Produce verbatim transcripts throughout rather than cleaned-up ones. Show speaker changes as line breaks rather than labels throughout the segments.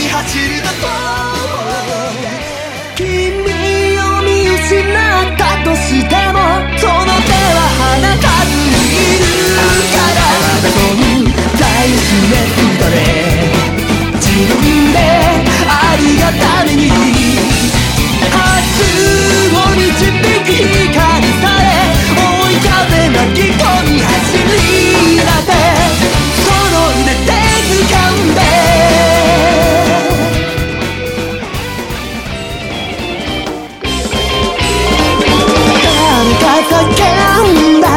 走るの君を見失ったとしてもその手は離さずにいるからまだこの大事な人で自分でありがために明日を導き光され追い風巻き込み走り出せその腕で掴んで誰か叫んだ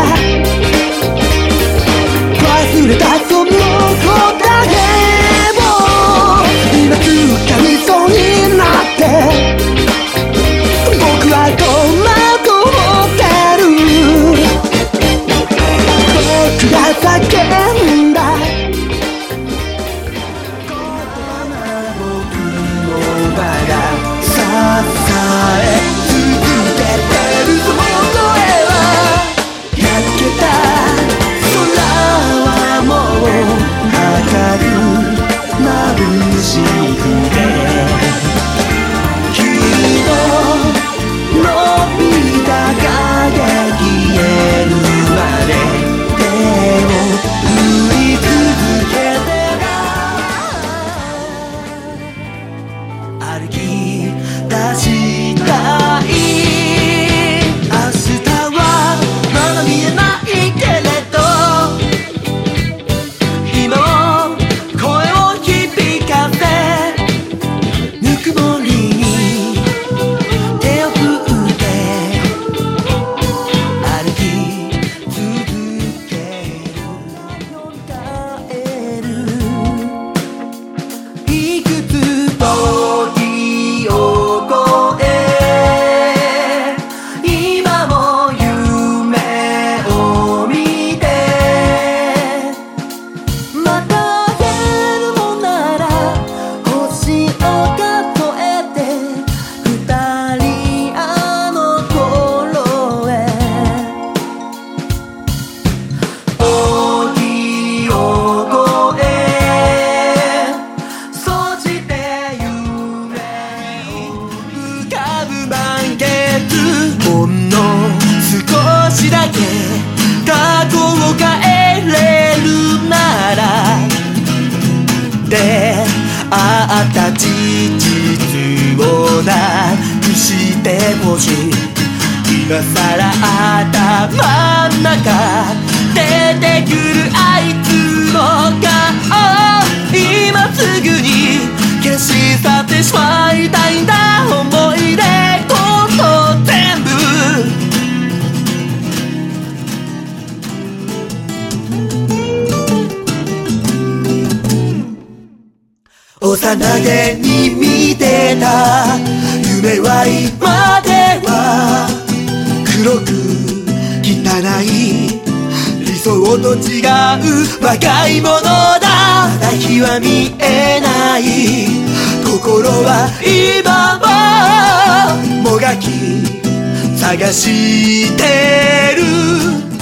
忘れたその答えを今掴みそうになって僕は戸惑ってる僕が叫んだ言葉な僕のまだ支え続けてるその声は焼けた空はもう明る眩しくて君の伸びた影消えるまで手を振り続けて歩き出したい明日はまだ見えないけれど今も声を響かせぬくもりに手を振って歩き続けるよみがえるいくつ時を越え今も夢を見てまた会えるのなら星を数えて二人あの頃へ時を越えそして夢に浮かぶ満月ほんの少しだけ過去を変えれるなら出会った事実をなくしてほしい今さら頭ん中出てくるあいつの顔今すぐに消し去ってしまいたいんだ思い出こそ全部幼げに見てた夢は今では黒く汚い理想と違う若いものだまだ日は見えない心は今ももがき探してる